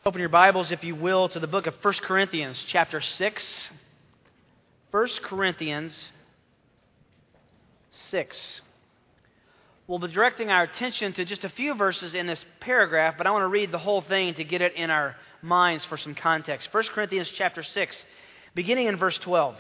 Open your Bibles, if you will, to the book of 1 Corinthians, chapter 6. 1 Corinthians 6. We'll be directing our attention to just a few verses in this paragraph, but I want to read the whole thing to get it in our minds for some context. 1 Corinthians chapter 6, beginning in verse 12.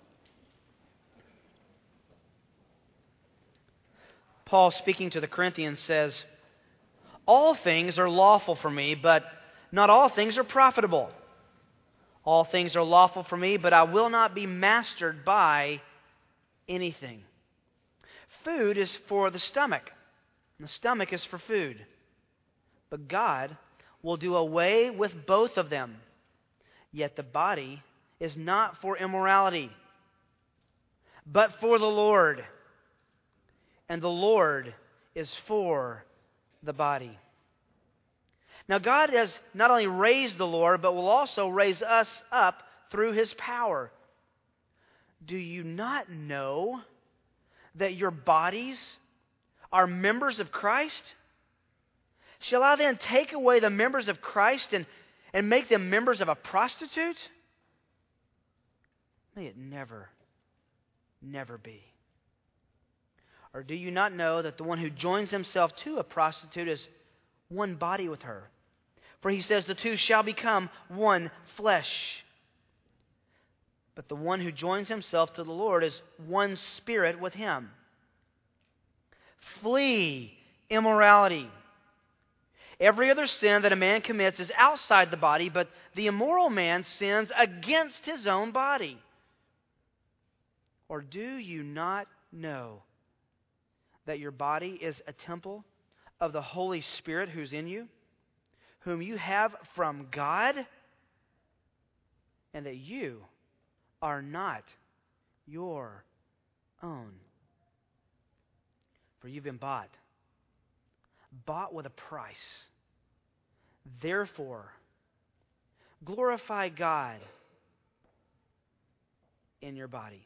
Paul, speaking to the Corinthians, says, "All things are lawful for me, but not all things are profitable. All things are lawful for me, but I will not be mastered by anything. Food is for the stomach, and the stomach is for food. But God will do away with both of them. Yet the body is not for immorality, but for the Lord, and the Lord is for the body." Now God has not only raised the Lord, but will also raise us up through His power. Do you not know that your bodies are members of Christ? Shall I then take away the members of Christ and make them members of a prostitute? May it never, never be. Or do you not know that the one who joins himself to a prostitute is one body with her? For he says the two shall become one flesh. But the one who joins himself to the Lord is one spirit with Him. Flee immorality. Every other sin that a man commits is outside the body, but the immoral man sins against his own body. Or do you not know that your body is a temple of the Holy Spirit who's in you, whom you have from God, and that you are not your own? For you've been bought with a price. Therefore, glorify God in your body.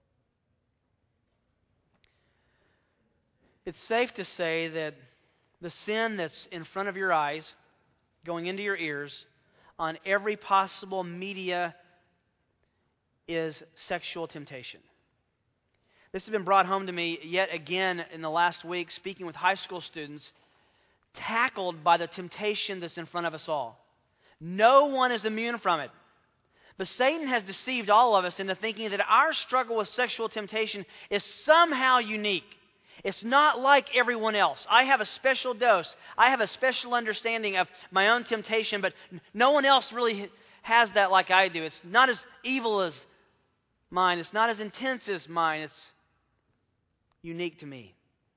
It's safe to say that the sin that's in front of your eyes, going into your ears, on every possible media is sexual temptation. This has been brought home to me yet again in the last week, speaking with high school students, tackled by the temptation that's in front of us all. No one is immune from it. But Satan has deceived all of us into thinking that our struggle with sexual temptation is somehow unique. It's not like everyone else. I have a special dose. I have a special understanding of my own temptation, but no one else really has that like I do. It's not as evil as mine. It's not as intense as mine. It's unique to me.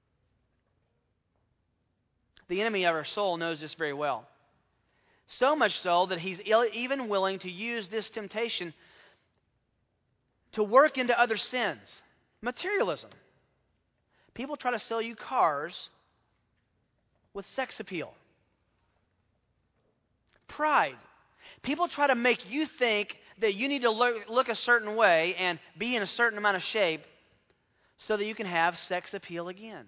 The enemy of our soul knows this very well. So much so that he's even willing to use this temptation to work into other sins. Materialism. People try to sell you cars with sex appeal. Pride. People try to make you think that you need to look a certain way and be in a certain amount of shape so that you can have sex appeal again.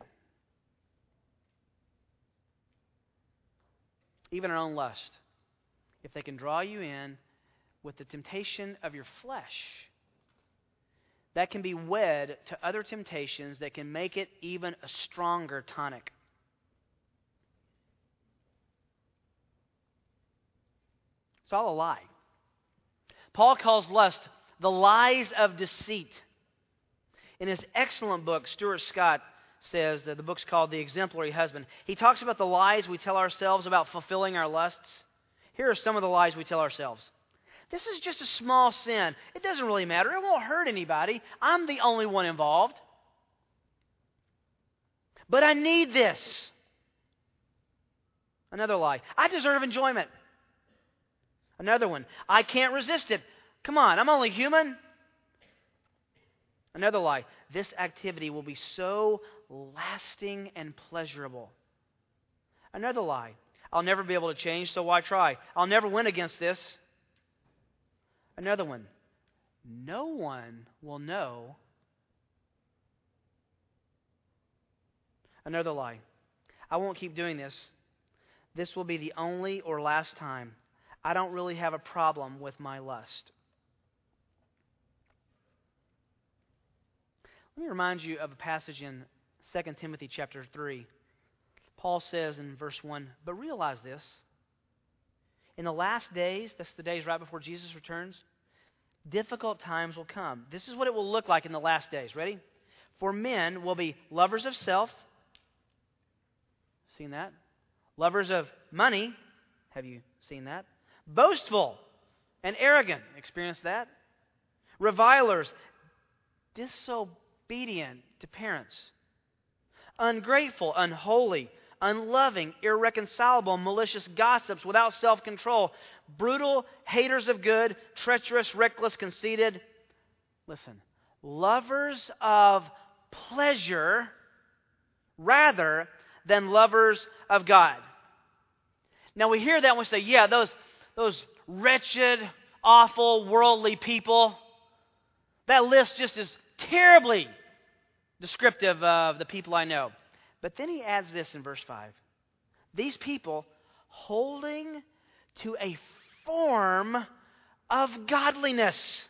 Even our own lust. If they can draw you in with the temptation of your flesh, that can be wed to other temptations that can make it even a stronger tonic. It's all a lie. Paul calls lust the lies of deceit. In his excellent book, Stuart Scott says that the book's called The Exemplary Husband. He talks about the lies we tell ourselves about fulfilling our lusts. Here are some of the lies we tell ourselves. This is just a small sin. It doesn't really matter. It won't hurt anybody. I'm the only one involved. But I need this. Another lie. I deserve enjoyment. Another one. I can't resist it. Come on, I'm only human. Another lie. This activity will be so lasting and pleasurable. Another lie. I'll never be able to change, so why try? I'll never win against this. Another one. No one will know. Another lie. I won't keep doing this. This will be the only or last time. I don't really have a problem with my lust. Let me remind you of a passage in 2 Timothy chapter 3. Paul says in verse 1, "But realize this, in the last days," that's the days right before Jesus returns, "difficult times will come." This is what it will look like in the last days. Ready? "For men will be lovers of self." Seen that? "Lovers of money." Have you seen that? "Boastful and arrogant." Experienced that? "Revilers, disobedient to parents, ungrateful, unholy, unloving, irreconcilable, malicious gossips, without self-control, brutal, haters of good, treacherous, reckless, conceited." Listen, "lovers of pleasure rather than lovers of God." Now we hear that and we say, yeah, those wretched, awful, worldly people, that list just is terribly descriptive of the people I know. But then he adds this in verse 5. "These people holding to a form of godliness,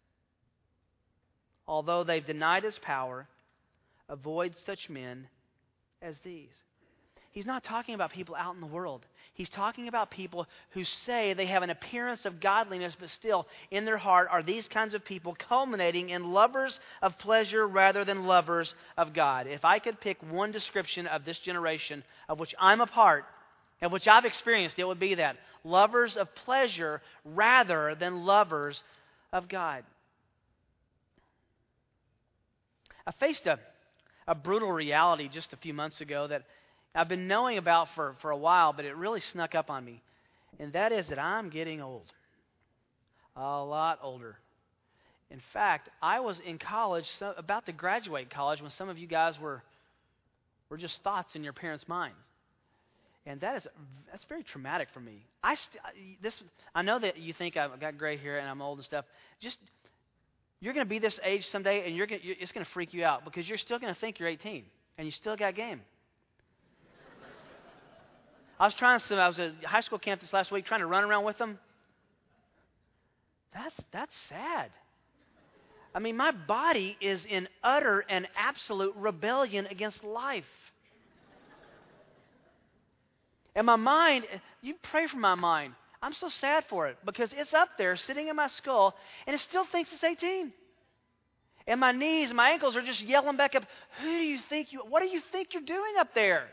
although they've denied its power, avoid such men as these." He's not talking about people out in the world. He's talking about people who say they have an appearance of godliness, but still in their heart are these kinds of people, culminating in lovers of pleasure rather than lovers of God. If I could pick one description of this generation of which I'm a part, and which I've experienced, it would be that. Lovers of pleasure rather than lovers of God. I faced a brutal reality just a few months ago that I've been knowing about for a while, but it really snuck up on me. And that is that I'm getting old. A lot older. In fact, I was in college, about to graduate college, when some of you guys were just thoughts in your parents' minds. And that's very traumatic for me. I know that you think I've got gray hair and I'm old and stuff. You're going to be this age someday, and it's going to freak you out because you're still going to think you're 18 and you still got game. I was at high school camp this last week trying to run around with them. That's sad. I mean, my body is in utter and absolute rebellion against life. And my mind, you pray for my mind. I'm so sad for it because it's up there sitting in my skull and it still thinks it's 18. And my knees and my ankles are just yelling back up, what do you think you're doing up there?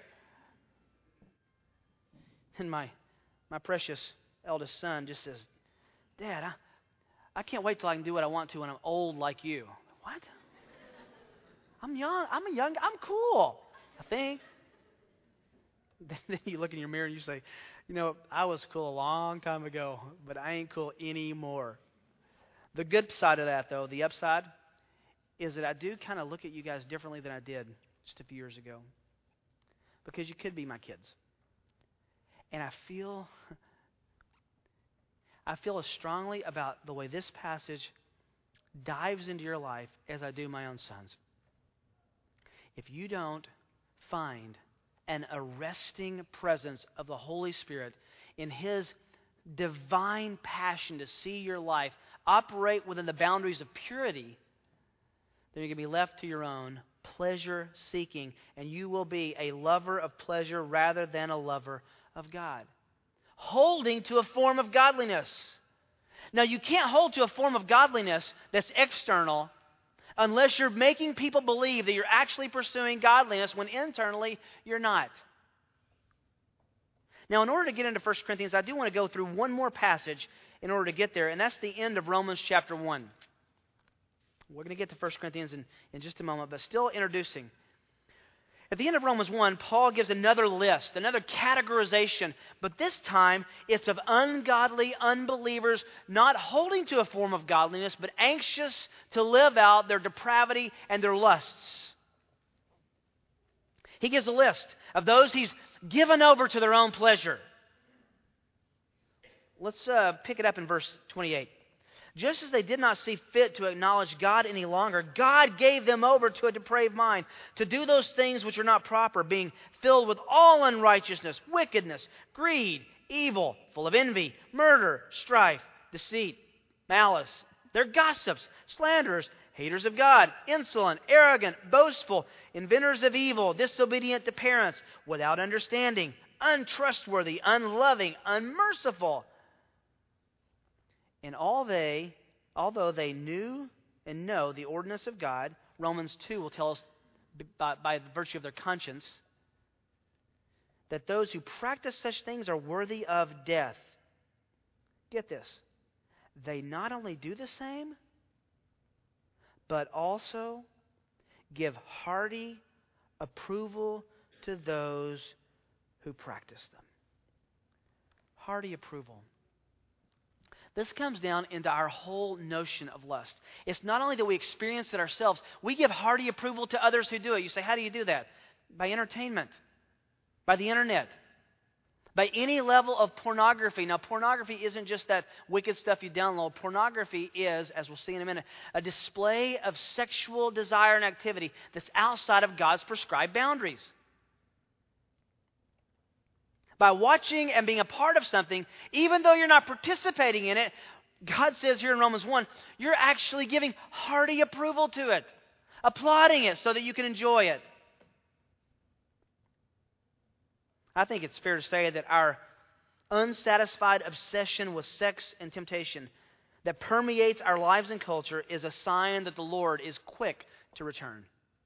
And my precious eldest son just says, "Dad, I can't wait till I can do what I want to when I'm old like you." What? I'm young. I'm cool, I think. Then you look in your mirror and you say, I was cool a long time ago, but I ain't cool anymore. The good side of that, though, the upside, is that I do kind of look at you guys differently than I did just a few years ago. Because you could be my kids. And I feel as strongly about the way this passage dives into your life as I do my own son's. If you don't find an arresting presence of the Holy Spirit in His divine passion to see your life operate within the boundaries of purity, then you're going to be left to your own pleasure seeking, and you will be a lover of pleasure rather than a lover of God. Holding to a form of godliness. Now, you can't hold to a form of godliness that's external unless you're making people believe that you're actually pursuing godliness when internally you're not. Now, in order to get into 1 Corinthians, I do want to go through one more passage in order to get there, and that's the end of Romans chapter 1. We're going to get to 1 Corinthians in just a moment, but still introducing. At the end of Romans 1, Paul gives another list, another categorization, but this time it's of ungodly unbelievers not holding to a form of godliness, but anxious to live out their depravity and their lusts. He gives a list of those he's given over to their own pleasure. Let's pick it up in verse 28. Just as they did not see fit to acknowledge God any longer, God gave them over to a depraved mind to do those things which are not proper, being filled with all unrighteousness, wickedness, greed, evil, full of envy, murder, strife, deceit, malice. They're gossips, slanderers, haters of God, insolent, arrogant, boastful, inventors of evil, disobedient to parents, without understanding, untrustworthy, unloving, unmerciful. And although they knew and know the ordinance of God, Romans 2 will tell us by virtue of their conscience that those who practice such things are worthy of death. Get this. They not only do the same, but also give hearty approval to those who practice them. Hearty approval. This comes down into our whole notion of lust. It's not only that we experience it ourselves, we give hearty approval to others who do it. You say, how do you do that? By entertainment, by the internet, by any level of pornography. Now, pornography isn't just that wicked stuff you download. Pornography is, as we'll see in a minute, a display of sexual desire and activity that's outside of God's prescribed boundaries. By watching and being a part of something, even though you're not participating in it, God says here in Romans 1, you're actually giving hearty approval to it, applauding it so that you can enjoy it. I think it's fair to say that our unsatisfied obsession with sex and temptation that permeates our lives and culture is a sign that the Lord is quick to return.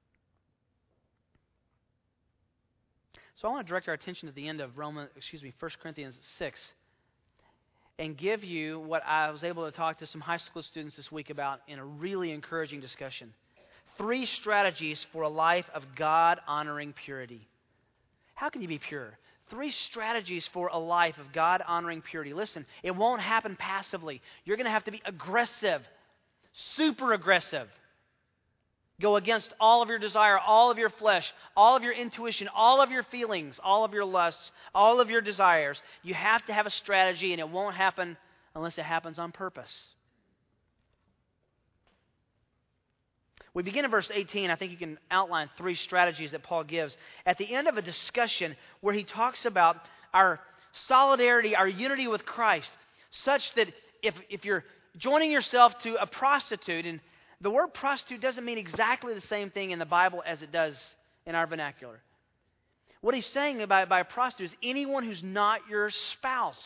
So I want to direct our attention to the end of 1 Corinthians 6 and give you what I was able to talk to some high school students this week about in a really encouraging discussion. 3 strategies for a life of God-honoring purity. How can you be pure? 3 strategies for a life of God-honoring purity. Listen, it won't happen passively. You're going to have to be aggressive, super aggressive. Go against all of your desire, all of your flesh, all of your intuition, all of your feelings, all of your lusts, all of your desires. You have to have a strategy, and it won't happen unless it happens on purpose. We begin in verse 18. I think you can outline 3 strategies that Paul gives at the end of a discussion where he talks about our solidarity, our unity with Christ, such that if you're joining yourself to a prostitute, and the word prostitute doesn't mean exactly the same thing in the Bible as it does in our vernacular. What he's saying by a prostitute is anyone who's not your spouse.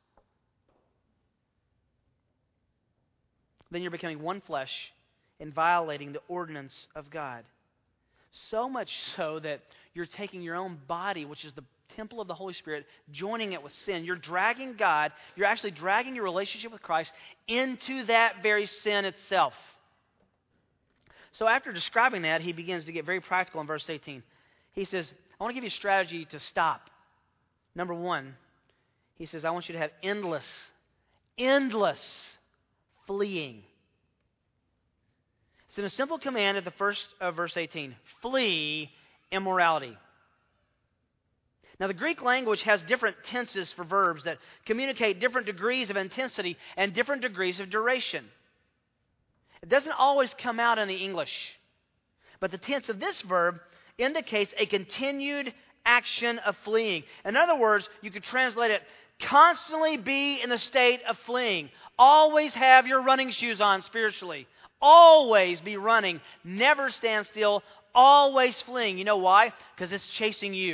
Then you're becoming one flesh and violating the ordinance of God. So much so that you're taking your own body, which is the temple of the Holy Spirit, joining it with sin. You're dragging God, you're actually dragging your relationship with Christ into that very sin itself. So after describing that, he begins to get very practical in verse 18. He says, I want to give you a strategy to stop. Number 1, he says, I want you to have endless fleeing. It's in a simple command at the first of verse 18. Flee immorality. Now, the Greek language has different tenses for verbs that communicate different degrees of intensity and different degrees of duration. It doesn't always come out in the English. But the tense of this verb indicates a continued action of fleeing. In other words, you could translate it, constantly be in the state of fleeing. Always have your running shoes on spiritually. Always be running. Never stand still. Always fleeing. You know why? Because it's chasing you.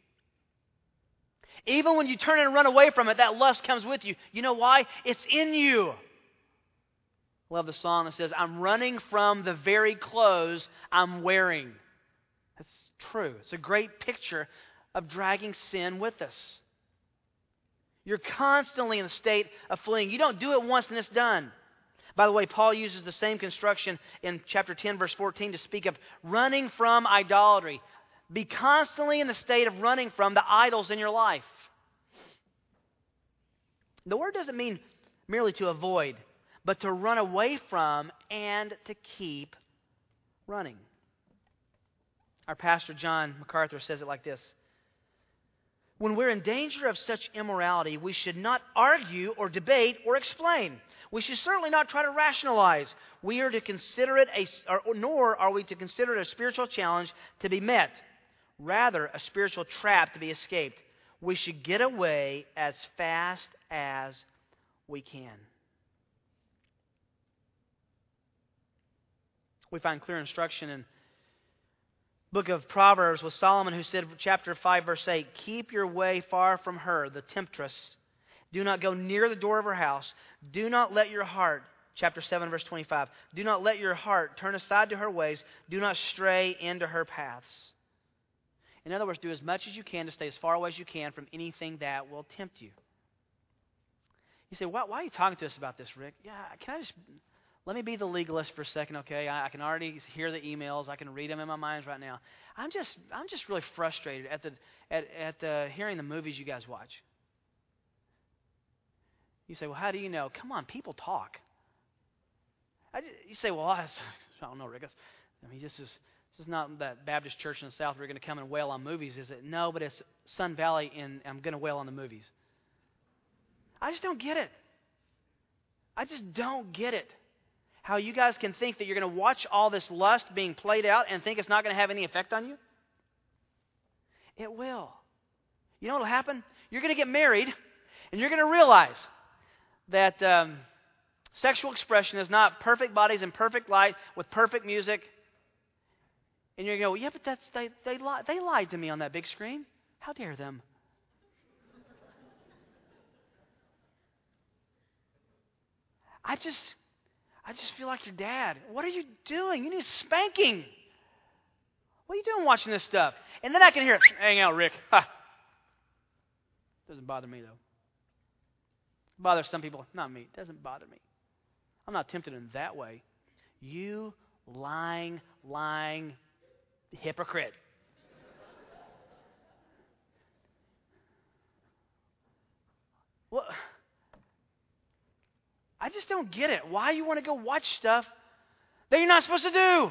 Even when you turn and run away from it, that lust comes with you. You know why? It's in you. Love the song that says, I'm running from the very clothes I'm wearing. That's true. It's a great picture of dragging sin with us. You're constantly in a state of fleeing. You don't do it once and it's done. By the way, Paul uses the same construction in chapter 10, verse 14 to speak of running from idolatry. Be constantly in the state of running from the idols in your life. The word doesn't mean merely to avoid, but to run away from and to keep running. Our pastor, John MacArthur, says it like this. When we're in danger of such immorality, we should not argue or debate or explain. We should certainly not try to rationalize. We are to consider it nor are we to consider it a spiritual challenge to be met. Rather, a spiritual trap to be escaped. we should get away as fast as we can. We find clear instruction in the book of Proverbs with Solomon, who said, chapter 5, verse 8, "Keep your way far from her, the temptress. Do not go near the door of her house. Do not let your heart," chapter 7, verse 25, "do not let your heart turn aside to her ways. Do not stray into her paths." In other words, do as much as you can to stay as far away as you can from anything that will tempt you. You say, why are you talking to us about this, Rick? Yeah, let me be the legalist for a second, okay? I can already hear the emails. I can read them in my mind right now. I'm just really frustrated at the hearing the movies you guys watch. You say, well, how do you know? Come on, people talk. You say, well, I don't know, Rick. This is not that Baptist church in the South where you're going to come and wail on movies, is it? No, but it's Sun Valley, and I'm going to wail on the movies. I just don't get it. I just don't get it. How you guys can think that you're going to watch all this lust being played out and think it's not going to have any effect on you? It will. You know what will happen? You're going to get married, and you're going to realize that sexual expression is not perfect bodies and perfect light with perfect music. And you're going to go, yeah, but they lied to me on that big screen. How dare them? I just feel like your dad. What are you doing? You need spanking. What are you doing watching this stuff? And then I can hear, hang out, Rick. Ha. Doesn't bother me, though. It bothers some people. Not me. It doesn't bother me. I'm not tempted in that way. You lying hypocrite. Well, I just don't get it. Why you want to go watch stuff that you're not supposed to do?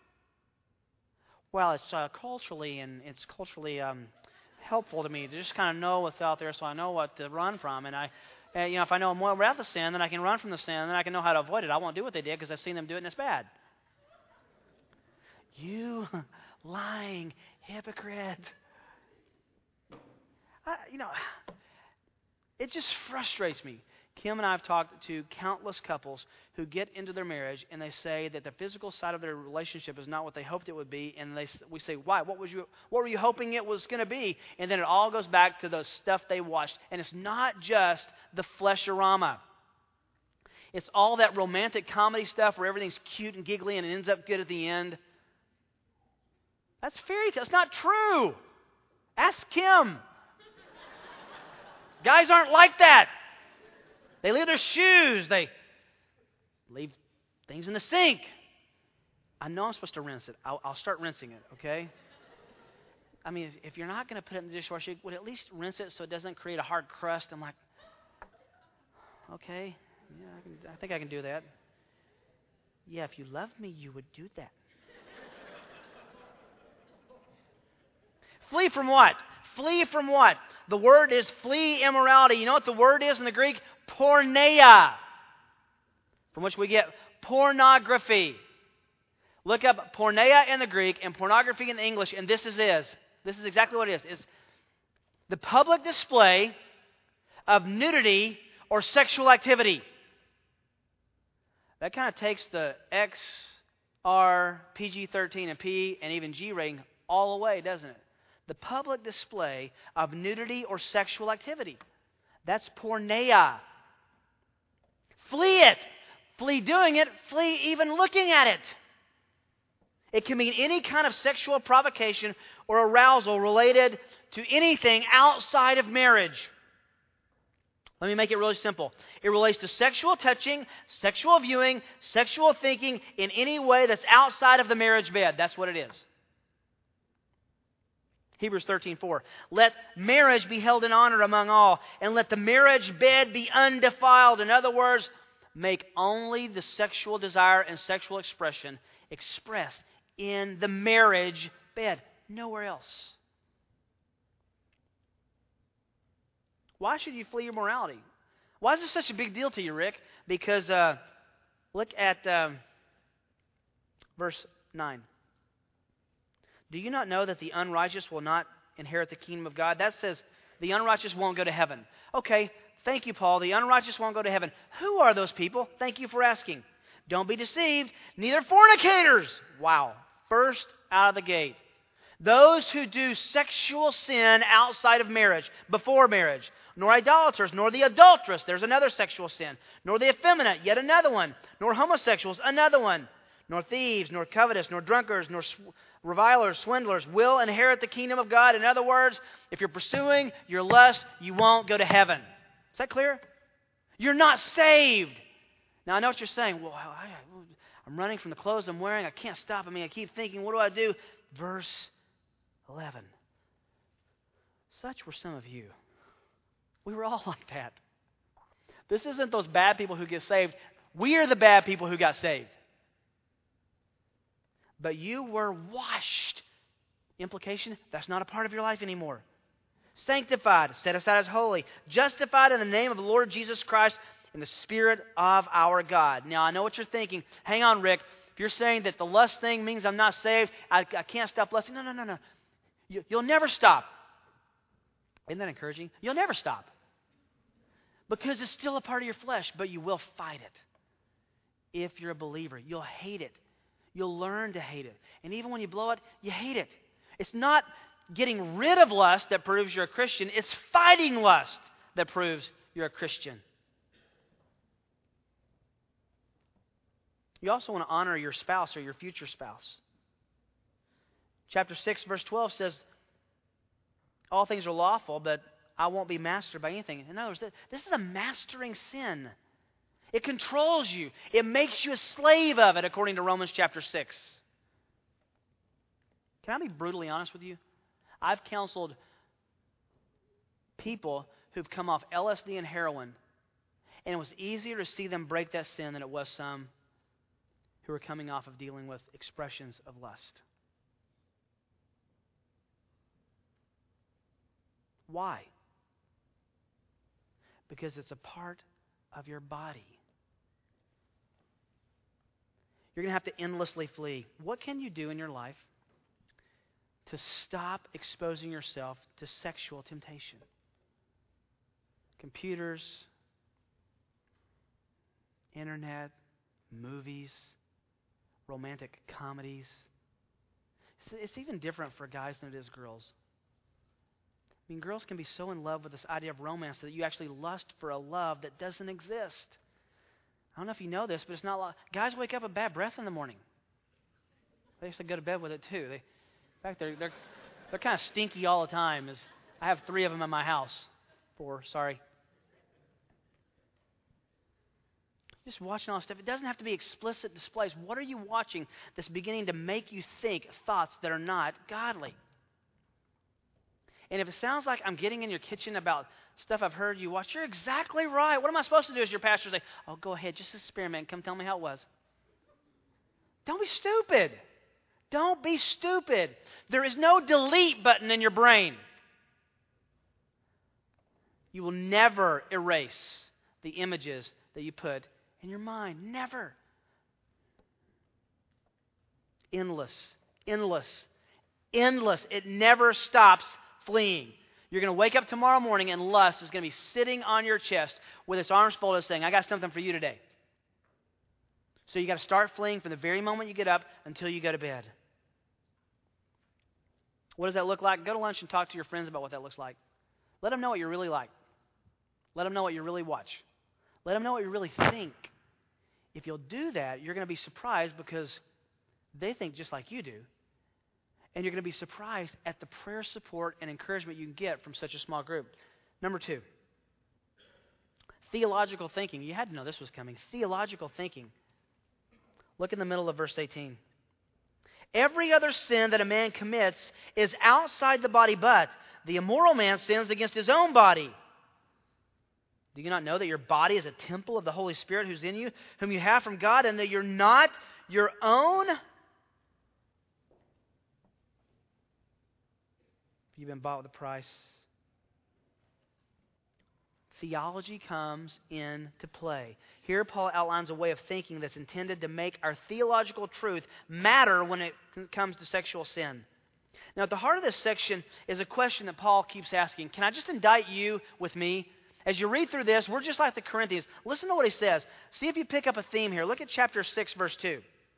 Well, it's culturally helpful to me to just kind of know what's out there, so I know what to run from. And if I know more about the sin, then I can run from the sin, and then I can know how to avoid it. I won't do what they did because I've seen them do it, and it's bad. You lying hypocrite. It just frustrates me. Kim and I have talked to countless couples who get into their marriage and they say that the physical side of their relationship is not what they hoped it would be, and we say, why? What were you hoping it was going to be? And then it all goes back to the stuff they watched, and it's not just the fleshorama. It's all that romantic comedy stuff where everything's cute and giggly and it ends up good at the end. That's fairy tale. It's not true. Ask Kim. Guys aren't like that. They leave their shoes. They leave things in the sink. I know I'm supposed to rinse it. I'll start rinsing it, okay? I mean, if you're not going to put it in the dishwasher, you would at least rinse it so it doesn't create a hard crust. I'm like, okay, yeah, I think I can do that. Yeah, if you loved me, you would do that. Flee from what? Flee from what? The word is flee immorality. You know what the word is in the Greek? Porneia, from which we get pornography. Look up porneia in the Greek and pornography in the English, and this is exactly what it is. It's the public display of nudity or sexual activity. That kind of takes the X, R, PG-13, and P, and even G rating all away, doesn't it? The public display of nudity or sexual activity. That's porneia. Flee it. Flee doing it. Flee even looking at it. It can mean any kind of sexual provocation or arousal related to anything outside of marriage. Let me make it really simple. It relates to sexual touching, sexual viewing, sexual thinking in any way that's outside of the marriage bed. That's what it is. Hebrews 13:4. Let marriage be held in honor among all, and let the marriage bed be undefiled. In other words, make only the sexual desire and sexual expression expressed in the marriage bed, nowhere else. Why should you flee immorality? Why is this such a big deal to you, Rick? Because look at verse 9. Do you not know that the unrighteous will not inherit the kingdom of God? That says the unrighteous won't go to heaven. Okay, thank you, Paul. The unrighteous won't go to heaven. Who are those people? Thank you for asking. Don't be deceived. Neither fornicators. Wow. First out of the gate. Those who do sexual sin outside of marriage, before marriage, nor idolaters, nor the adulteress, there's another sexual sin, nor the effeminate, yet another one, nor homosexuals, another one, nor thieves, nor covetous, nor drunkards, nor revilers, swindlers will inherit the kingdom of God. In other words, if you're pursuing your lust, you won't go to heaven. Is that clear? You're not saved. Now, I know what you're saying. Well, I'm running from the clothes I'm wearing. I can't stop. I keep thinking, what do I do? Verse 11. Such were some of you. We were all like that. This isn't those bad people who get saved. We are the bad people who got saved. But you were washed. Implication, that's not a part of your life anymore. Sanctified, set aside as holy, justified in the name of the Lord Jesus Christ in the Spirit of our God. Now, I know what you're thinking. Hang on, Rick. If you're saying that the lust thing means I'm not saved, I can't stop lusting. No. You'll never stop. Isn't that encouraging? You'll never stop. Because it's still a part of your flesh, but you will fight it. If you're a believer, you'll hate it. You'll learn to hate it. And even when you blow it, you hate it. It's not getting rid of lust that proves you're a Christian. It's fighting lust that proves you're a Christian. You also want to honor your spouse or your future spouse. Chapter 6, verse 12 says, all things are lawful, but I won't be mastered by anything. In other words, this is a mastering sin. It controls you. It makes you a slave of it, according to Romans chapter 6. Can I be brutally honest with you? I've counseled people who've come off LSD and heroin, and it was easier to see them break that sin than it was some who are coming off of dealing with expressions of lust. Why? Because it's a part of your body. You're going to have to endlessly flee. What can you do in your life to stop exposing yourself to sexual temptation? Computers, internet, movies, romantic comedies. It's even different for guys than it is girls. Girls can be so in love with this idea of romance that you actually lust for a love that doesn't exist. I don't know if you know this, but it's not like guys wake up with bad breath in the morning. They used to go to bed with it too. In fact, they're kind of stinky all the time. I have 3 of them in my house. 4, sorry. Just watching all this stuff. It doesn't have to be explicit displays. What are you watching that's beginning to make you think thoughts that are not godly? And if it sounds like I'm getting in your kitchen about stuff I've heard you watch, you're exactly right. What am I supposed to do as your pastor? Say, oh, go ahead, just experiment and come tell me how it was. Don't be stupid. Don't be stupid. There is no delete button in your brain. You will never erase the images that you put in your mind. Never. Endless. It never stops fleeing. You're going to wake up tomorrow morning and lust is going to be sitting on your chest with its arms folded saying, I got something for you today. So you got to start fleeing from the very moment you get up until you go to bed. What does that look like? Go to lunch and talk to your friends about what that looks like. Let them know what you really like. Let them know what you really watch. Let them know what you really think. If you'll do that, you're going to be surprised because they think just like you do. And you're going to be surprised at the prayer support and encouragement you can get from such a small group. Number 2, theological thinking. You had to know this was coming. Theological thinking. Look in the middle of verse 18. Every other sin that a man commits is outside the body, but the immoral man sins against his own body. Do you not know that your body is a temple of the Holy Spirit who's in you, whom you have from God, and that you're not your own? You've been bought with a price. Theology comes into play. Here Paul outlines a way of thinking that's intended to make our theological truth matter when it comes to sexual sin. Now, at the heart of this section is a question that Paul keeps asking. Can I just indict you with me? As you read through this, we're just like the Corinthians. Listen to what he says. See if you pick up a theme here. Look at chapter 6, verse 2.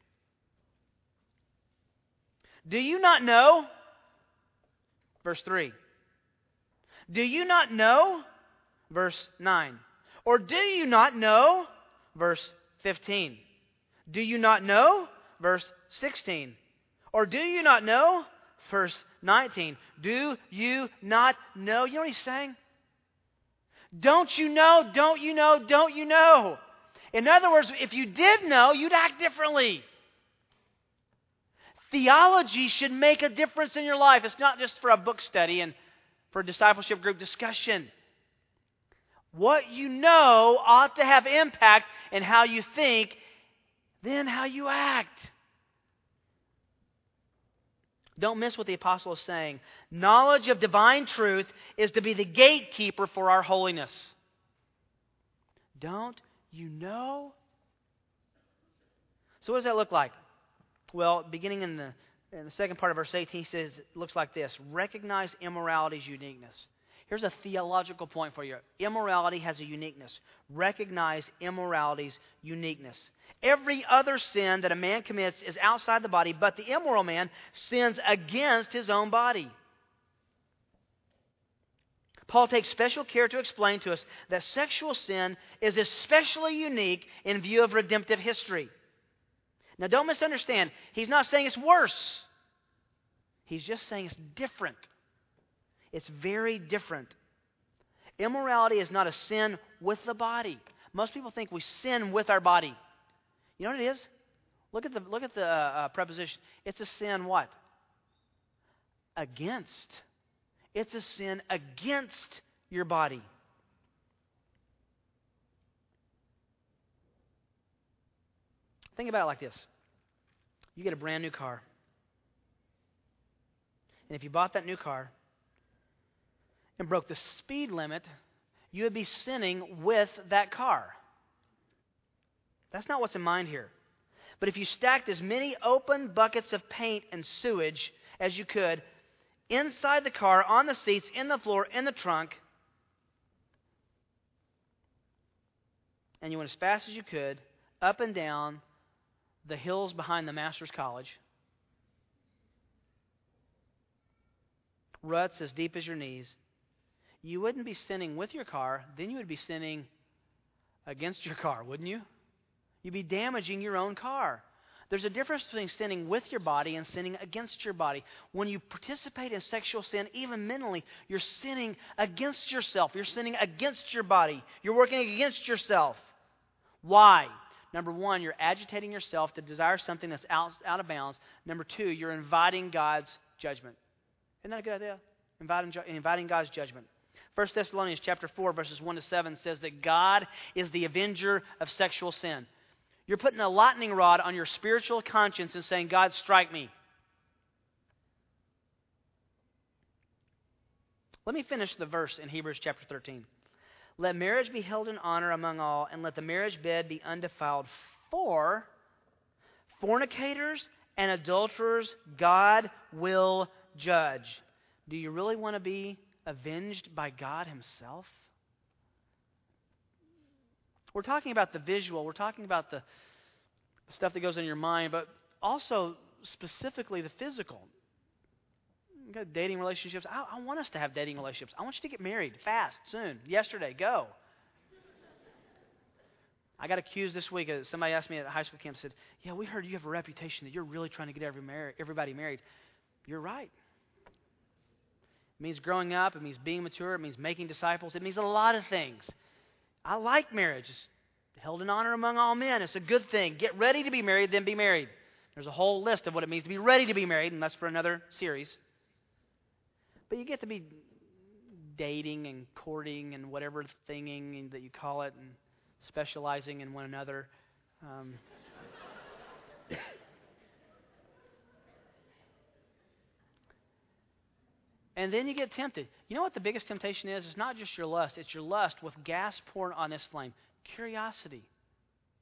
Do you not know? Verse 3. Do you not know? Verse 9. Or do you not know? Verse 15. Do you not know? Verse 16. Or do you not know? Verse 19. Do you not know? You know what he's saying? Don't you know? Don't you know? Don't you know? In other words, if you did know, you'd act differently. Theology should make a difference in your life. It's not just for a book study and for a discipleship group discussion. What you know ought to have impact in how you think, then how you act. Don't miss what the apostle is saying. Knowledge of divine truth is to be the gatekeeper for our holiness. Don't you know? So what does that look like? Well, beginning in the second part of verse 18, he says it looks like this. Recognize immorality's uniqueness. Here's a theological point for you. Immorality has a uniqueness. Recognize immorality's uniqueness. Every other sin that a man commits is outside the body, but the immoral man sins against his own body. Paul takes special care to explain to us that sexual sin is especially unique in view of redemptive history. Now, don't misunderstand. He's not saying it's worse. He's just saying it's different. It's very different. Immorality is not a sin with the body. Most people think we sin with our body. You know what it is? Look at the preposition. It's a sin what? Against. It's a sin against your body. Think about it like this. You get a brand new car. And if you bought that new car and broke the speed limit, you would be sinning with that car. That's not what's in mind here. But if you stacked as many open buckets of paint and sewage as you could inside the car, on the seats, in the floor, in the trunk, and you went as fast as you could up and down the hills behind the Master's College, ruts as deep as your knees, you wouldn't be sinning with your car, then you would be sinning against your car, wouldn't you? You'd be damaging your own car. There's a difference between sinning with your body and sinning against your body. When you participate in sexual sin, even mentally, you're sinning against yourself. You're sinning against your body. You're working against yourself. Why? Number one, you're agitating yourself to desire something that's out of bounds. Number two, you're inviting God's judgment. Isn't that a good idea? Inviting God's judgment. 1 Thessalonians chapter 4, verses 1 to 7 says that God is the avenger of sexual sin. You're putting a lightning rod on your spiritual conscience and saying, God, strike me. Let me finish the verse in Hebrews chapter 13. Let marriage be held in honor among all, and let the marriage bed be undefiled. For fornicators and adulterers God will judge. Do you really want to be avenged by God Himself? We're talking about the visual. We're talking about the stuff that goes in your mind, but also specifically the physical. You got dating relationships. I want us to have dating relationships. I want you to get married fast, soon, yesterday, go. I got accused this week. Somebody asked me at a high school camp, said, yeah, we heard you have a reputation that you're really trying to get everybody married. You're right. It means growing up. It means being mature. It means making disciples. It means a lot of things. I like marriage. It's held in honor among all men. It's a good thing. Get ready to be married, then be married. There's a whole list of what it means to be ready to be married, and that's for another series. But you get to be dating and courting and whatever thinging that you call it and specializing in one another. And then you get tempted. You know what the biggest temptation is? It's not just your lust. It's your lust with gas poured on this flame. Curiosity.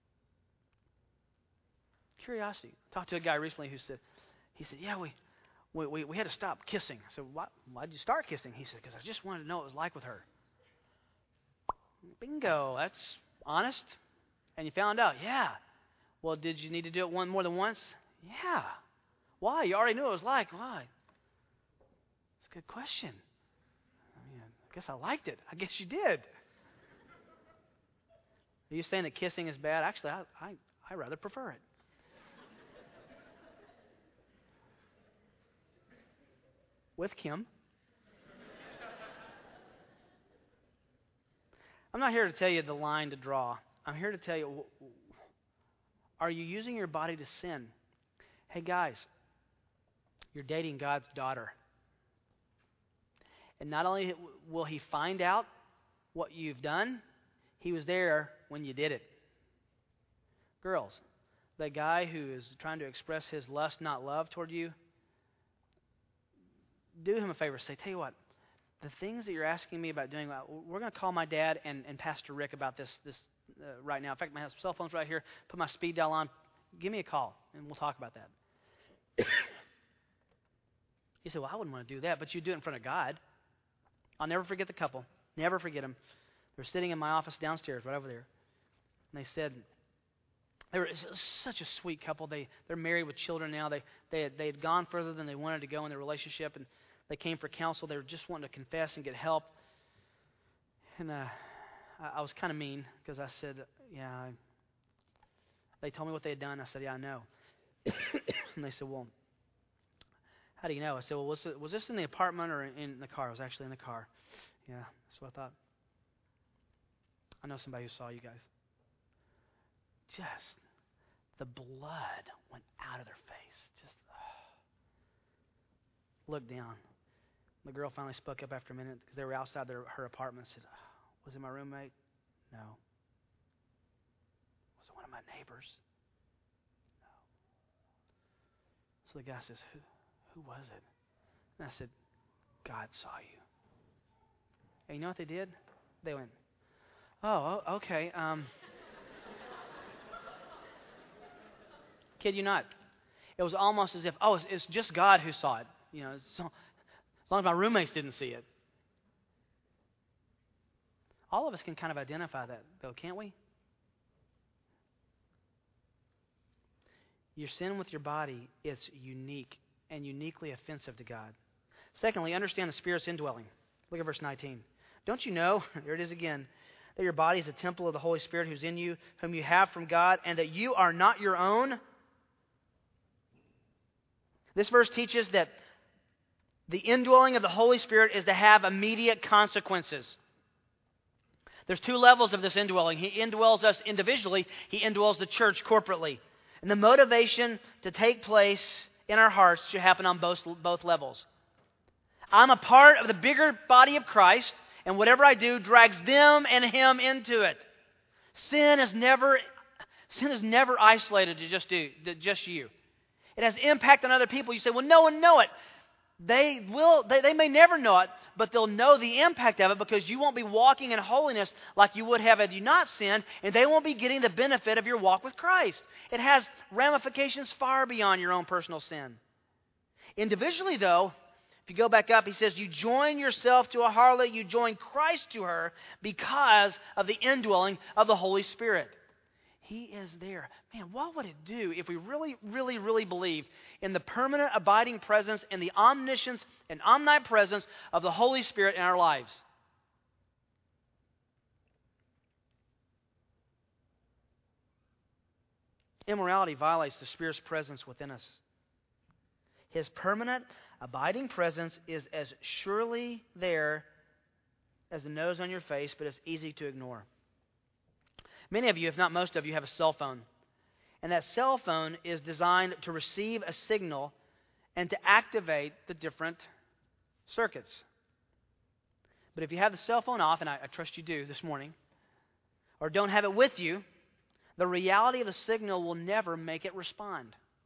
Curiosity. I talked to a guy recently who said, yeah, we had to stop kissing. I said, why did you start kissing? He said, because I just wanted to know what it was like with her. Bingo, that's honest. And you found out, yeah. Well, did you need to do it more than once? Yeah. Why? You already knew what it was like. Why? It's a good question. I guess I liked it. I guess you did. Are you saying that kissing is bad? Actually, I rather prefer it. With Kim. I'm not here to tell you the line to draw. I'm here to tell you, are you using your body to sin? Hey guys, you're dating God's daughter. And not only will He find out what you've done, He was there when you did it. Girls, the guy who is trying to express his lust, not love toward you, do him a favor. Say, tell you what, the things that you're asking me about doing, we're going to call my dad and Pastor Rick about this right now. In fact, my cell phone's right here. Put my speed dial on. Give me a call, and we'll talk about that. You say, well, I wouldn't want to do that, but you do it in front of God. I'll never forget the couple. Never forget them. They were sitting in my office downstairs, right over there. And they said, they were such a sweet couple. They're married with children now. They had gone further than they wanted to go in their relationship, and they came for counsel. They were just wanting to confess and get help. And I was kind of mean because I said, yeah. They told me what they had done. I said, yeah, I know. And they said, well, how do you know? I said, well, was this in the apartment or in the car? It was actually in the car. Yeah, that's what I thought. I know somebody who saw you guys. Just the blood went out of their face. Just looked down. The girl finally spoke up after a minute because they were outside her apartment and said, was it my roommate? No. Was it one of my neighbors? No. So the guy says, who was it? And I said, God saw you. And you know what they did? They went, oh, okay. Kid you not. It was almost as if, it's just God who saw it. You know, so, as long as my roommates didn't see it. All of us can kind of identify that, though, can't we? Your sin with your body is unique and uniquely offensive to God. Secondly, understand the Spirit's indwelling. Look at verse 19. Don't you know, there it is again, that your body is a temple of the Holy Spirit who's in you, whom you have from God, and that you are not your own? This verse teaches that the indwelling of the Holy Spirit is to have immediate consequences. There's two levels of this indwelling. He indwells us individually. He indwells the church corporately. And the motivation to take place in our hearts should happen on both levels. I'm a part of the bigger body of Christ, and whatever I do drags them and Him into it. Sin is never isolated to just you. It has impact on other people. You say, well, no one know it. They may never know it, but they'll know the impact of it because you won't be walking in holiness like you would have had you not sinned, and they won't be getting the benefit of your walk with Christ. It has ramifications far beyond your own personal sin. Individually, though, if you go back up, he says, you join yourself to a harlot, you join Christ to her because of the indwelling of the Holy Spirit. He is there. Man, what would it do if we really, really, really believed in the permanent abiding presence and the omniscience and omnipresence of the Holy Spirit in our lives? Immorality violates the Spirit's presence within us. His permanent abiding presence is as surely there as the nose on your face, but it's easy to ignore. Many of you, if not most of you, have a cell phone. And that cell phone is designed to receive a signal and to activate the different circuits. But if you have the cell phone off, and I trust you do this morning, or don't have it with you, the reality of the signal will never make it respond.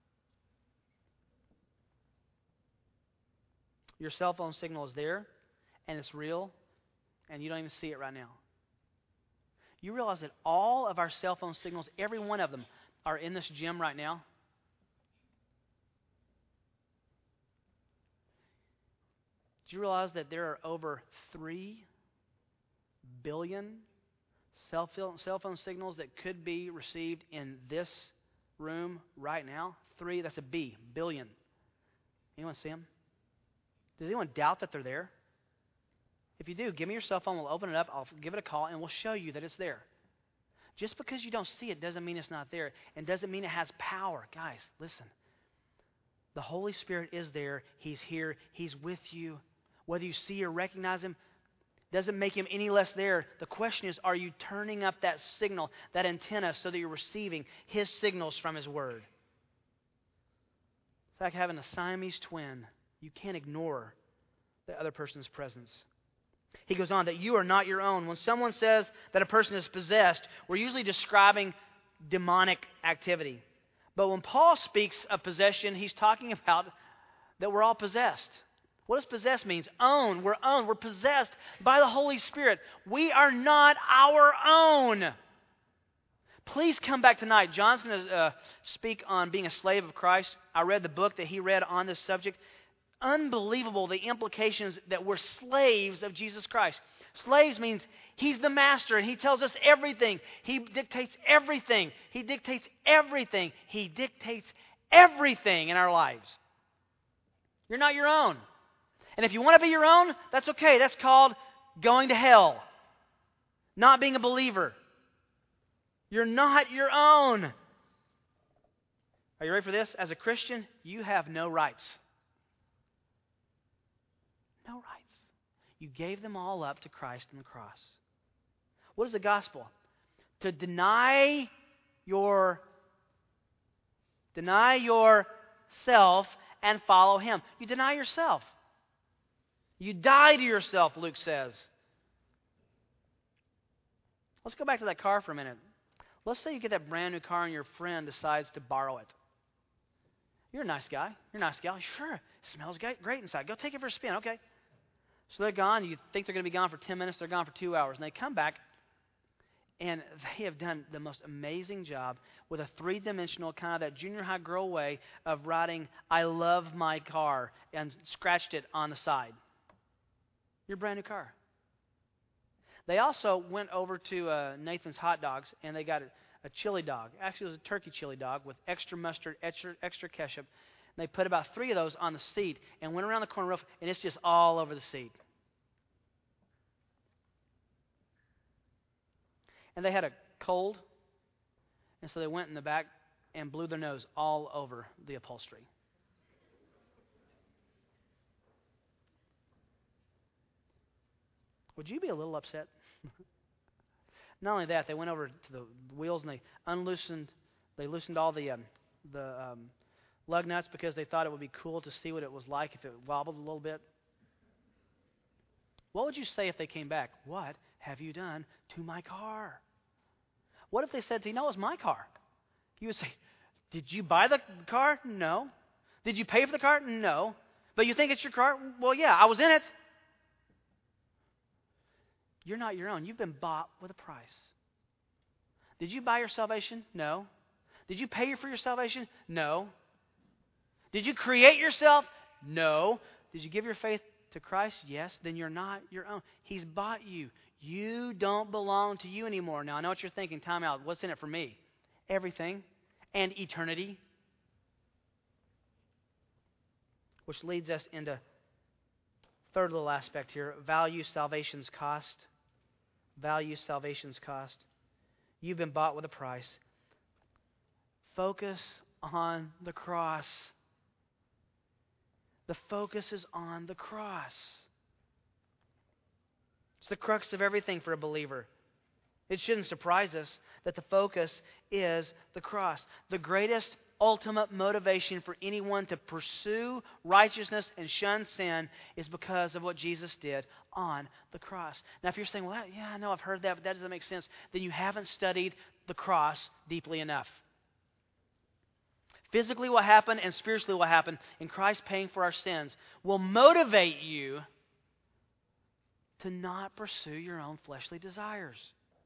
Your cell phone signal is there, and it's real, and you don't even see it right now. You realize that all of our cell phone signals, every one of them, are in this gym right now? Do you realize that there are over 3 billion cell phone signals that could be received in this room right now? 3, that's a B, billion. Anyone see them? Does anyone doubt that they're there? If you do, give me your cell phone, we'll open it up, I'll give it a call, and we'll show you that it's there. Just because you don't see it doesn't mean it's not there, and doesn't mean it has power. Guys, listen. The Holy Spirit is there. He's here. He's with you. Whether you see or recognize Him doesn't make Him any less there. The question is, are you turning up that signal, that antenna, so that you're receiving His signals from His Word? It's like having a Siamese twin. You can't ignore the other person's presence. He goes on, that you are not your own. When someone says that a person is possessed, we're usually describing demonic activity. But when Paul speaks of possession, he's talking about that we're all possessed. What does possess mean? Own. We're owned. We're possessed by the Holy Spirit. We are not our own. Please come back tonight. John's going to speak on being a slave of Christ. I read the book that he read on this subject. Unbelievable the implications that we're slaves of Jesus Christ. Slaves means He's the master and He tells us everything. He dictates everything. He dictates everything. He dictates everything in our lives. You're not your own. And if you want to be your own, that's okay. That's called going to hell. Not being a believer. You're not your own. Are you ready for this? As a Christian, you have no rights. No rights. You gave them all up to Christ on the cross. What is the gospel? To deny yourself and follow Him. You deny yourself. You die to yourself, Luke says. Let's go back to that car for a minute. Let's say you get that brand new car and your friend decides to borrow it. You're a nice guy. You're a nice gal. Sure, it smells great inside. Go take it for a spin. Okay. So they're gone. You think they're going to be gone for 10 minutes. They're gone for 2 hours. And they come back, and they have done the most amazing job with a 3-dimensional, kind of that junior high girl way of writing, "I love my car," and scratched it on the side. Your brand new car. They also went over to Nathan's Hot Dogs, and they got a chili dog. Actually, it was a turkey chili dog with extra mustard, extra ketchup. And they put about 3 of those on the seat and went around the corner roof, and it's just all over the seat. And they had a cold, and so they went in the back and blew their nose all over the upholstery. Would you be a little upset? Not only that, they went over to the wheels and they loosened all the lug nuts because they thought it would be cool to see what it was like if it wobbled a little bit. What would you say if they came back? "What have you done to my car?" What if they said to you, "No, it's my car"? You would say, "Did you buy the car?" "No." "Did you pay for the car?" "No." "But you think it's your car?" "Well, yeah, I was in it." You're not your own. You've been bought with a price. Did you buy your salvation? No. Did you pay for your salvation? No. Did you create yourself? No. Did you give your faith to Christ? Yes. Then you're not your own. He's bought you. You don't belong to you anymore. Now, I know what you're thinking. Time out. What's in it for me? Everything and eternity. Which leads us into third little aspect here. Value salvation's cost. Value salvation's cost. You've been bought with a price. Focus on the cross. The focus is on the cross. It's the crux of everything for a believer. It shouldn't surprise us that the focus is the cross. The greatest ultimate motivation for anyone to pursue righteousness and shun sin is because of what Jesus did on the cross. Now, if you're saying, "Well, yeah, I know, I've heard that, but that doesn't make sense," then you haven't studied the cross deeply enough. Physically what happened and spiritually what happened in Christ paying for our sins will motivate you to not pursue your own fleshly desires.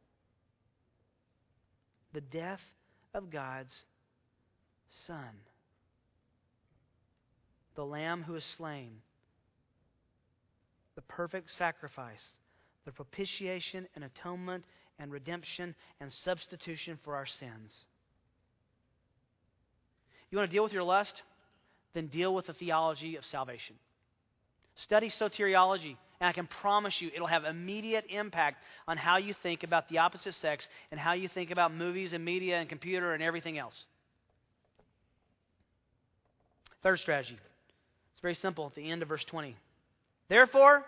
The death of God's Son, the Lamb who is slain, the perfect sacrifice, the propitiation and atonement and redemption and substitution for our sins. You want to deal with your lust? Then deal with the theology of salvation. Study soteriology, and I can promise you it'll have immediate impact on how you think about the opposite sex and how you think about movies and media and computer and everything else. Third strategy. It's very simple at the end of verse 20. Therefore,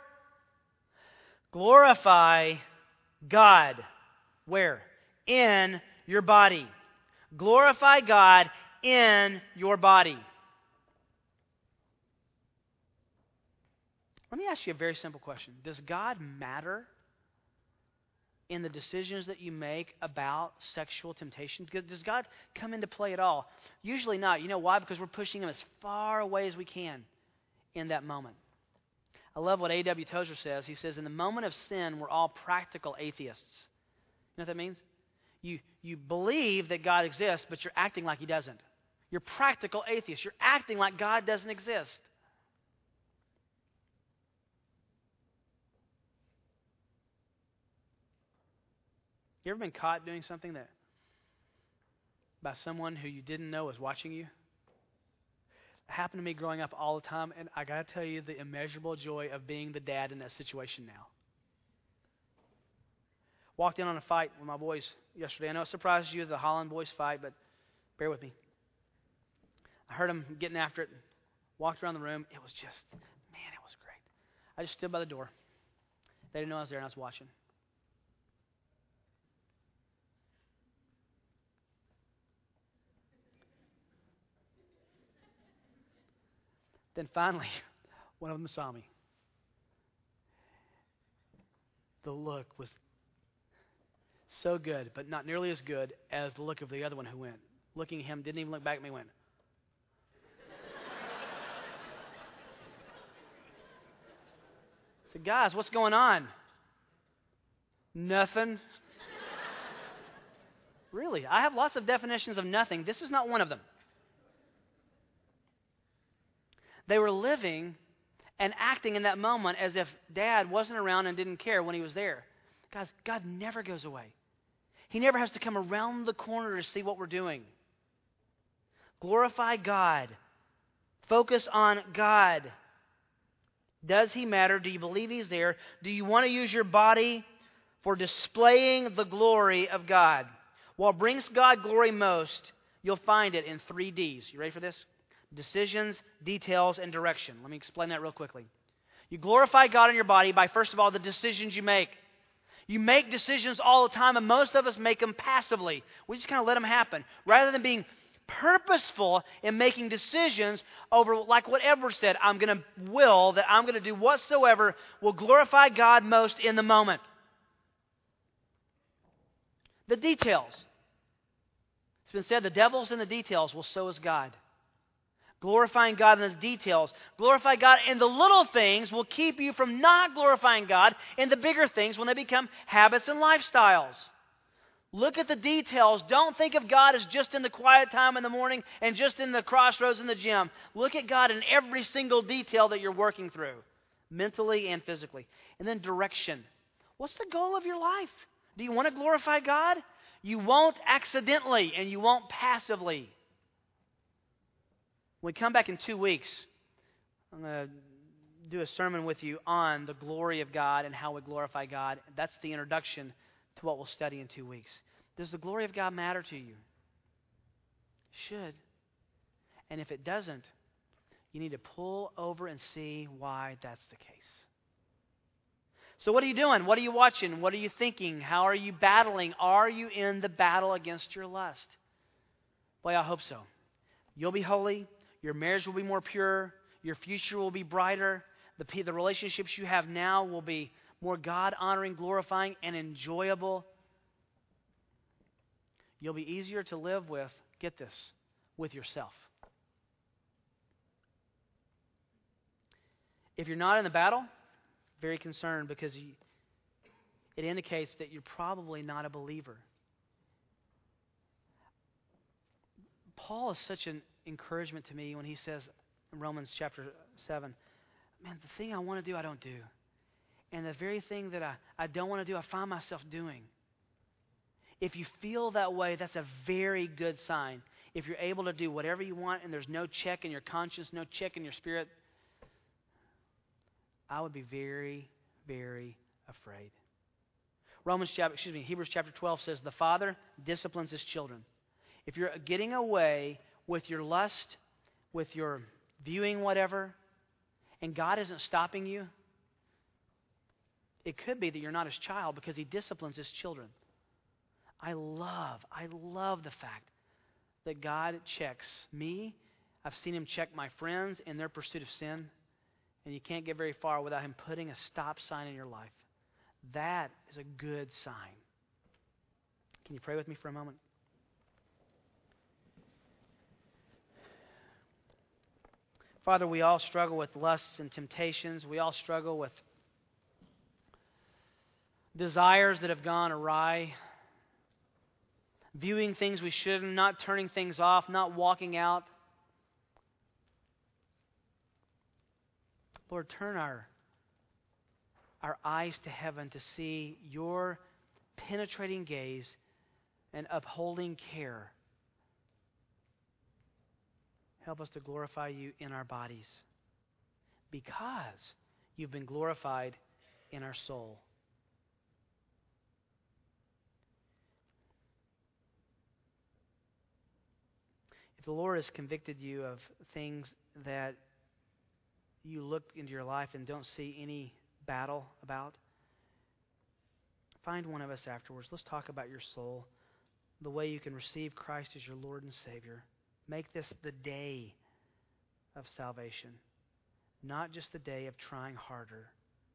glorify God. Where? In your body. Glorify God in your body. Let me ask you a very simple question. Does God matter in the decisions that you make about sexual temptation? Does God come into play at all? Usually not. You know why? Because we're pushing Him as far away as we can in that moment. I love what A.W. Tozer says. He says, in the moment of sin, we're all practical atheists. You know what that means? You believe that God exists, but you're acting like He doesn't. You're practical atheists. You're acting like God doesn't exist. You ever been caught doing something that by someone who you didn't know was watching you? It happened to me growing up all the time, and I got to tell you the immeasurable joy of being the dad in that situation now. Walked in on a fight with my boys yesterday. I know it surprises you, the Holland boys fight, but bear with me. I heard them getting after it. Walked around the room. It was just, man, it was great. I just stood by the door. They didn't know I was there, and I was watching. Then finally, one of them saw me. The look was so good, but not nearly as good as the look of the other one who went. Looking at him, didn't even look back at me, went. I said, guys, what's going on? Nothing. Really, I have lots of definitions of nothing. This is not one of them. They were living and acting in that moment as if Dad wasn't around and didn't care when he was there. Guys, God never goes away. He never has to come around the corner to see what we're doing. Glorify God. Focus on God. Does He matter? Do you believe He's there? Do you want to use your body for displaying the glory of God? What brings God glory most, you'll find it in 3 Ds. You ready for this? Decisions, details, and direction. Let me explain that real quickly. You glorify God in your body by, first of all, the decisions you make. You make decisions all the time, and most of us make them passively. We just kind of let them happen. Rather than being purposeful in making decisions over, like what Edward said, I'm going to do whatsoever will glorify God most in the moment. The details. It's been said, the devil's in the details, well, so is God. Glorifying God in the details. Glorify God in the little things will keep you from not glorifying God in the bigger things when they become habits and lifestyles. Look at the details. Don't think of God as just in the quiet time in the morning and just in the crossroads in the gym. Look at God in every single detail that you're working through, mentally and physically. And then direction. What's the goal of your life? Do you want to glorify God? You won't accidentally and you won't passively. When we come back in 2 weeks, I'm going to do a sermon with you on the glory of God and how we glorify God. That's the introduction to what we'll study in 2 weeks. Does the glory of God matter to you? Should. And if it doesn't, you need to pull over and see why that's the case. So what are you doing? What are you watching? What are you thinking? How are you battling? Are you in the battle against your lust? Boy, I hope so. You'll be holy. Your marriage will be more pure. Your future will be brighter. The relationships you have now will be more God-honoring, glorifying, and enjoyable. You'll be easier to live with, get this, with yourself. If you're not in the battle, very concerned because it indicates that you're probably not a believer. Paul is such an encouragement to me when he says in Romans chapter 7, man, the thing I want to do, I don't do. And the very thing that I don't want to do, I find myself doing. If you feel that way, that's a very good sign. If you're able to do whatever you want and there's no check in your conscience, no check in your spirit, I would be very, very afraid. Hebrews chapter 12 says, the Father disciplines His children. If you're getting away with your lust, with your viewing whatever, and God isn't stopping you, it could be that you're not His child because He disciplines His children. I love the fact that God checks me. I've seen Him check my friends in their pursuit of sin, and you can't get very far without Him putting a stop sign in your life. That is a good sign. Can you pray with me for a moment? Father, we all struggle with lusts and temptations. We all struggle with desires that have gone awry, viewing things we shouldn't, not turning things off, not walking out. Lord, turn our eyes to heaven to see Your penetrating gaze and upholding care. Help us to glorify You in our bodies because You've been glorified in our soul. If the Lord has convicted you of things that you look into your life and don't see any battle about, find one of us afterwards. Let's talk about your soul, the way you can receive Christ as your Lord and Savior. Make this the day of salvation, not just the day of trying harder.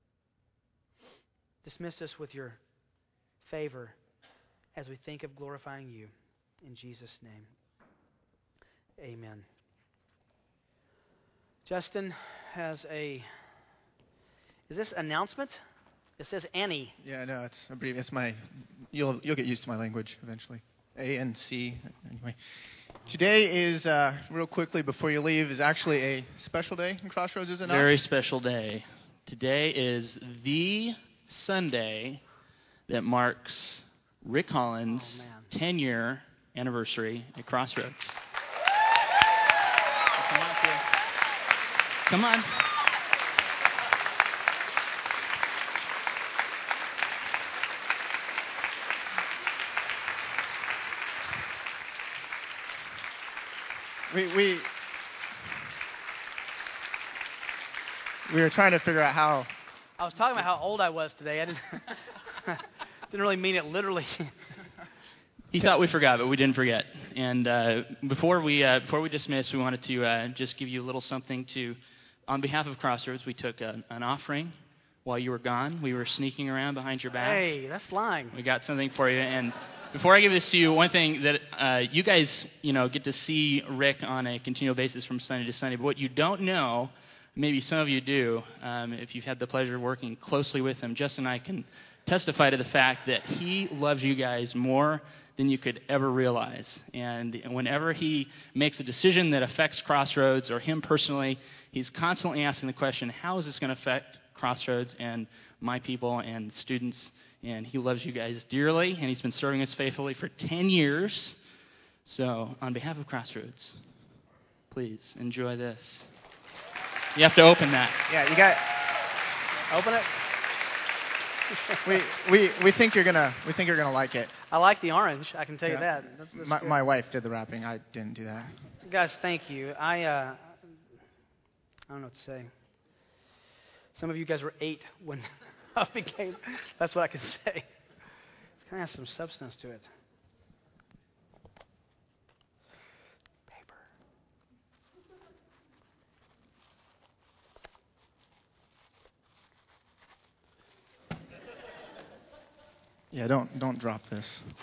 Dismiss us with Your favor as we think of glorifying You. In Jesus' name, amen. Justin has is this announcement? It says Annie. Yeah, no, it's abbreviated. You'll get used to my language eventually. ANC. Anyway, today is real quickly before you leave is actually a special day in Crossroads, is it not? Very special day. Today is the Sunday that marks Rick Holland's 10-year anniversary at Crossroads. Come on. We were trying to figure out how. I was talking about how old I was today. I didn't really mean it literally. He thought we forgot, but we didn't forget. And before we dismiss, we wanted to just give you a little something to. On behalf of Crossroads, we took an offering while you were gone. We were sneaking around behind your back. Hey, that's lying. We got something for you. And before I give this to you, one thing that you guys, get to see Rick on a continual basis from Sunday to Sunday. But what you don't know, maybe some of you do, if you've had the pleasure of working closely with him, Justin and I can testify to the fact that he loves you guys more than you could ever realize. And whenever he makes a decision that affects Crossroads or him personally, he's constantly asking the question, how is this going to affect Crossroads and my people and students? And he loves you guys dearly, and he's been serving us faithfully for 10 years. So on behalf of Crossroads, please enjoy this. You have to open that. Yeah, you got. Open it. We think you're gonna like it. I like the orange. I can tell you that. That's my wife did the wrapping. I didn't do that. Guys, thank you. I don't know what to say. Some of you guys were 8 when I became. That's what I can say. It's kind of has some substance to it. Paper. Yeah, don't drop this.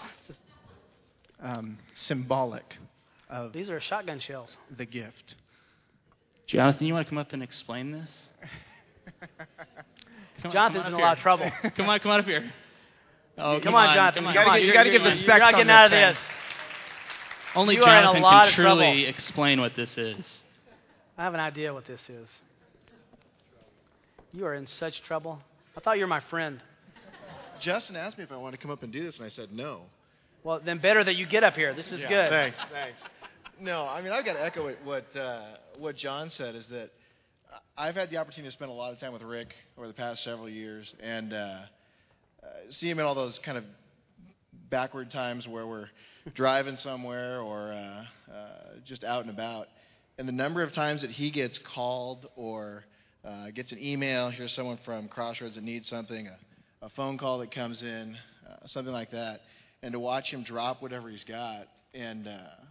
Symbolic of These are shotgun shells. the gift. Jonathan, you want to come up and explain this? Jonathan's in a lot of trouble. Come on up here. Oh, come on, Jonathan. You got to give the specs. You're not getting out of this. Only You are in a Jonathan lot can of truly trouble. explain what this is. I have an idea what this is. You are in such trouble. I thought you were my friend. Justin asked me if I wanted to come up and do this, and I said no. Well, then better that you get up here. This is good. Thanks. No, I mean, I've got to echo what John said, is that I've had the opportunity to spend a lot of time with Rick over the past several years, and see him in all those kind of backward times where we're driving somewhere or just out and about. And the number of times that he gets called or gets an email, here's someone from Crossroads that needs something, a phone call that comes in, something like that, and to watch him drop whatever he's got. And,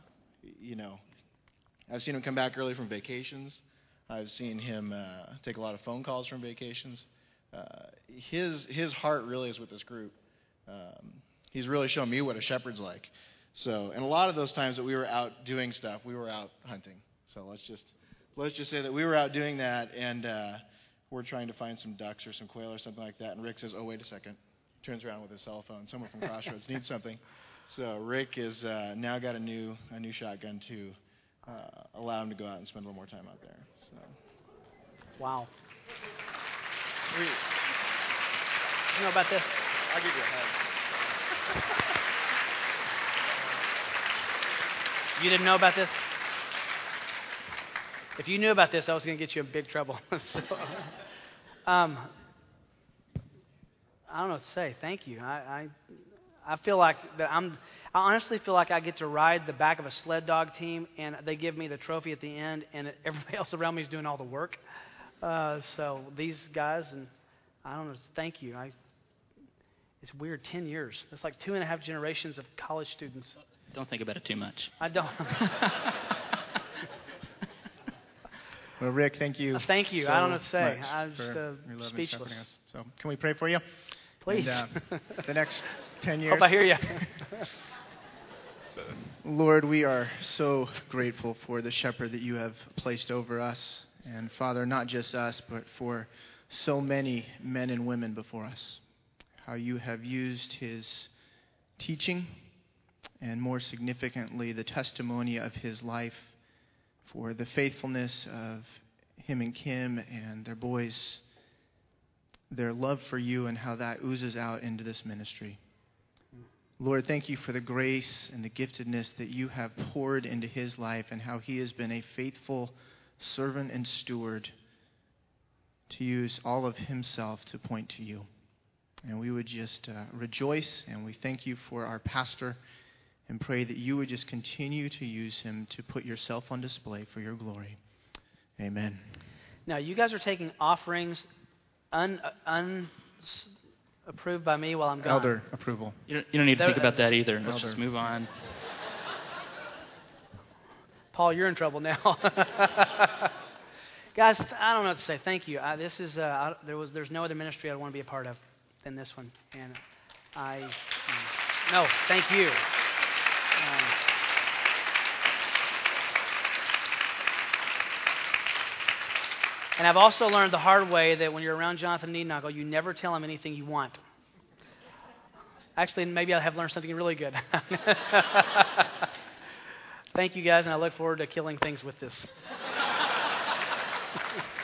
I've seen him come back early from vacations. I've seen him take a lot of phone calls from vacations. His heart really is with this group. He's really shown me what a shepherd's like. So, and a lot of those times that we were out doing stuff, we were out hunting. So let's just say that we were out doing that, and we're trying to find some ducks or some quail or something like that. And Rick says, "Oh, wait a second." Turns around with his cell phone. Someone from Crossroads needs something. So Rick is now got a new shotgun to allow him to go out and spend a little more time out there. So. Wow. You know about this? I'll give you a hug. You didn't know about this? If you knew about this, I was going to get you in big trouble. So, I don't know what to say. Thank you. I feel like that I honestly feel like I get to ride the back of a sled dog team, and they give me the trophy at the end, and everybody else around me is doing all the work. So these guys, and I don't know. Thank you. It's weird. 10 years. That's like 2.5 generations of college students. Don't think about it too much. I don't. Well, Rick, thank you. Thank you. So I don't know what to say. much I'm for just your love and speechless. shepherding us. So, can we pray for you? Please. And, the next 10 years. Hope I hear you. Lord, we are so grateful for the shepherd that you have placed over us. And Father, not just us, but for so many men and women before us. How you have used his teaching, and more significantly, the testimony of his life, for the faithfulness of him and Kim and their boys, their love for you, and how that oozes out into this ministry. Lord, thank you for the grace and the giftedness that you have poured into his life, and how he has been a faithful servant and steward to use all of himself to point to you. And we would just rejoice, and we thank you for our pastor, and pray that you would just continue to use him to put yourself on display for your glory. Amen. Now, you guys are taking offerings approved by me while I'm gone. Elder approval. You don't need to think about that either. Let's Elder. just move on. Paul, you're in trouble now. Guys, I don't know what to say. Thank you. There's no other ministry I want to be a part of than this one, and no, thank you. And I've also learned the hard way that when you're around Jonathan Neednagel, you never tell him anything you want. Actually, maybe I have learned something really good. Thank you, guys, and I look forward to killing things with this.